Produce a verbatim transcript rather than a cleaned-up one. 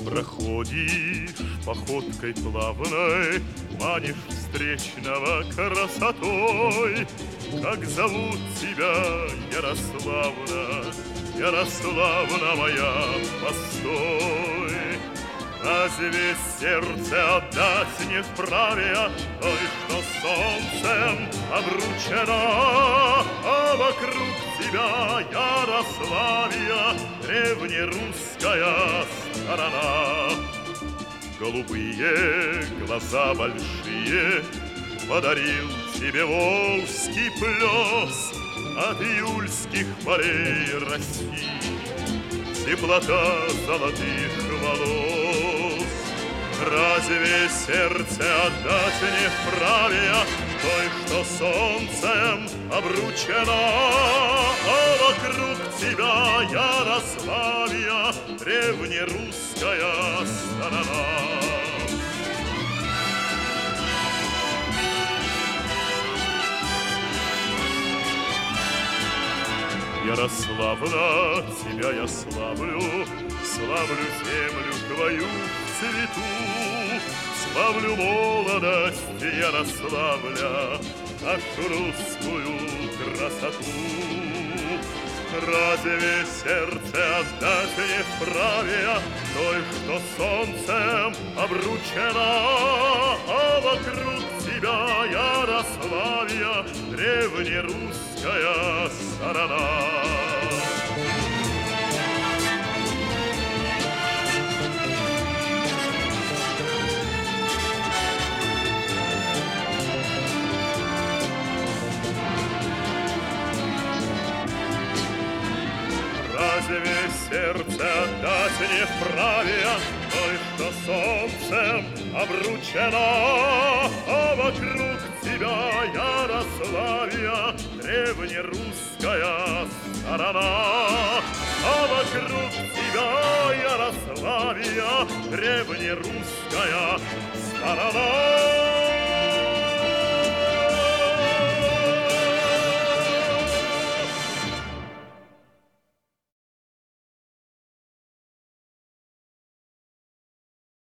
Проходишь походкой плавной, манишь встречного красотой. Как зовут тебя, Ярославна, Ярославна моя, постой. Разве сердце отдать не вправе той, что солнцем обручена, а вокруг тебя, Ярославия, древнерусская сторона? Голубые глаза большие подарил тебе волжский плес от июльских полей России, теплота золотых волос. Разве сердце отдать не вправе той, что солнцем обручена, а вокруг тебя, Ярославия, древнерусская сторона? Ярославна, тебя я славлю, славлю землю твою в цвету, славлю молодость Ярославля, нашу русскую красоту. Разве сердце отдать не вправе той, что солнцем обручена, а вокруг тебя, Ярославия, древнерусская сторона? Разве сердце отдать не вправе той, что солнцем обручена, а вокруг тебя, Ярославия, древнерусская сторона? А вокруг тебя, Ярославия, древнерусская сторона?